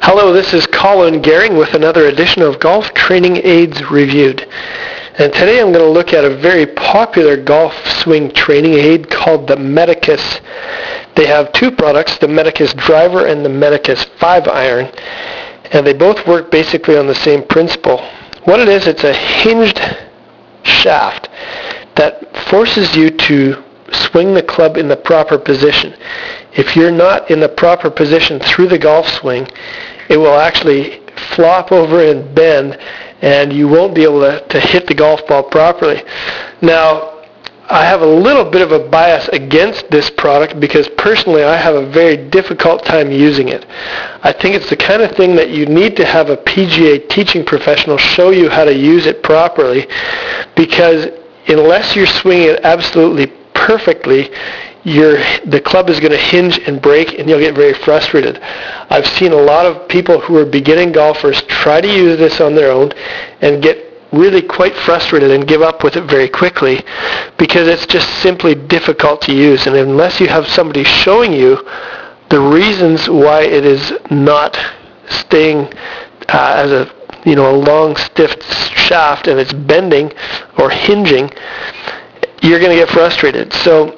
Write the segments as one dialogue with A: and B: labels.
A: Hello, this is Colin Gehring with another edition of Golf Training Aids Reviewed. And today I'm going to look at a very popular golf swing training aid called the Medicus. They have two products, the Medicus Driver and the Medicus 5-iron, and they both work basically on the same principle. What it is, it's a hinged shaft that forces you to swing the club in the proper position. If you're not in the proper position through the golf swing, it will actually flop over and bend, and you won't be able to hit the golf ball properly. Now, I have a little bit of a bias against this product because personally I have a very difficult time using it. I think it's the kind of thing that you need to have a PGA teaching professional show you how to use it properly, because unless you're swinging it absolutely perfectly, the club is going to hinge and break and you'll get very frustrated. I've seen a lot of people who are beginning golfers try to use this on their own and get really quite frustrated and give up with it very quickly because it's just simply difficult to use. And unless you have somebody showing you the reasons why it is not staying as a long stiff shaft and it's bending or hinging, you're going to get frustrated. So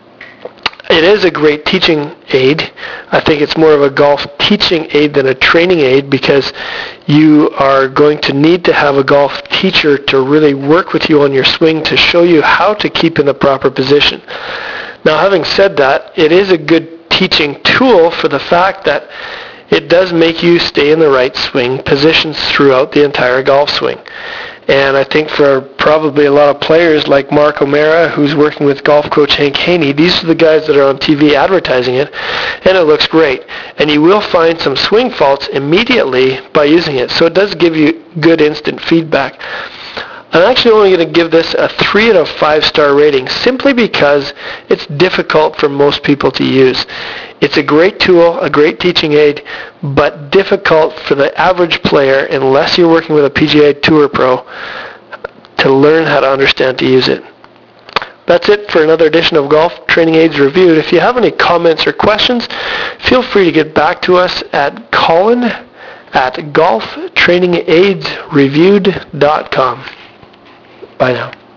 A: it is a great teaching aid. I think it's more of a golf teaching aid than a training aid because you are going to need to have a golf teacher to really work with you on your swing to show you how to keep in the proper position. Now, having said that, it is a good teaching tool for the fact that it does make you stay in the right swing positions throughout the entire golf swing. And I think for probably a lot of players like Mark O'Mara, who's working with golf coach Hank Haney, these are the guys that are on TV advertising it, and it looks great. And you will find some swing faults immediately by using it, so it does give you good instant feedback. I'm actually only going to give this a 3 out of 5 star rating simply because it's difficult for most people to use. It's a great tool, a great teaching aid, but difficult for the average player, unless you're working with a PGA Tour pro, to learn how to understand to use it. That's it for another edition of Golf Training Aids Reviewed. If you have any comments or questions, feel free to get back to us at colin@golftrainingaidsreviewed.com. Bye now.